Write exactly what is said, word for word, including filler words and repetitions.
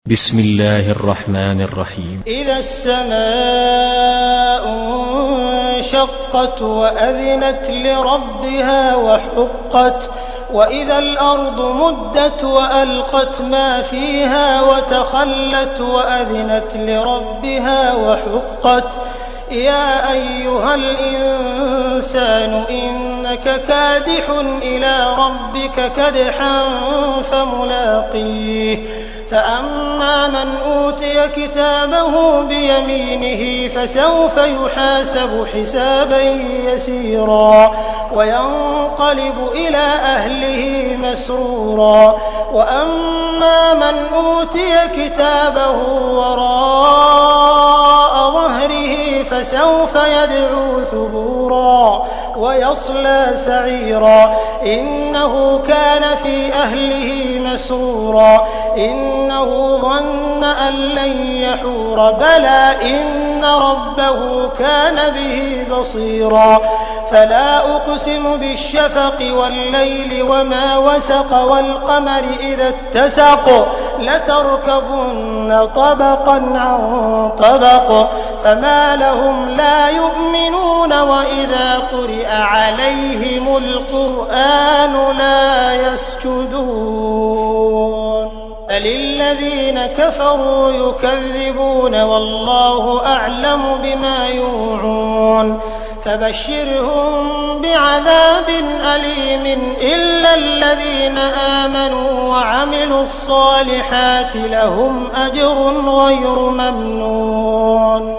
بسم الله الرحمن الرحيم. إذا السماء انشقت وأذنت لربها وحقت وإذا الأرض مدت وألقت ما فيها وتخلت وأذنت لربها وحقت يا أيها الإنسان إنك كادح إلى ربك كدحا فملاقيه فأما من أوتي كتابه بيمينه فسوف يحاسب حسابا يسيرا وينقلب إلى أهله مسرورا وأما من أوتي كتابه وراء ظهره فسوف يدعو ثبورا ويصلى سعيرا إنه كان في أهله مسرورا إنه ظن أن لن يحور بلى إن ربه كان به بصيرا فلا أقسم بالشفق والليل وما وسق والقمر إذا اتسق لتركبن طبقا عن طبق فما لهم لا يؤمنون وإذا قرئ عليهم القرآن لا يسجدون بل الذين كفروا يكذبون والله أعلم بما يوعون فبشرهم بعذاب أليم إلا الذين آمنوا وعملوا الصالحات لهم أجر غير ممنون.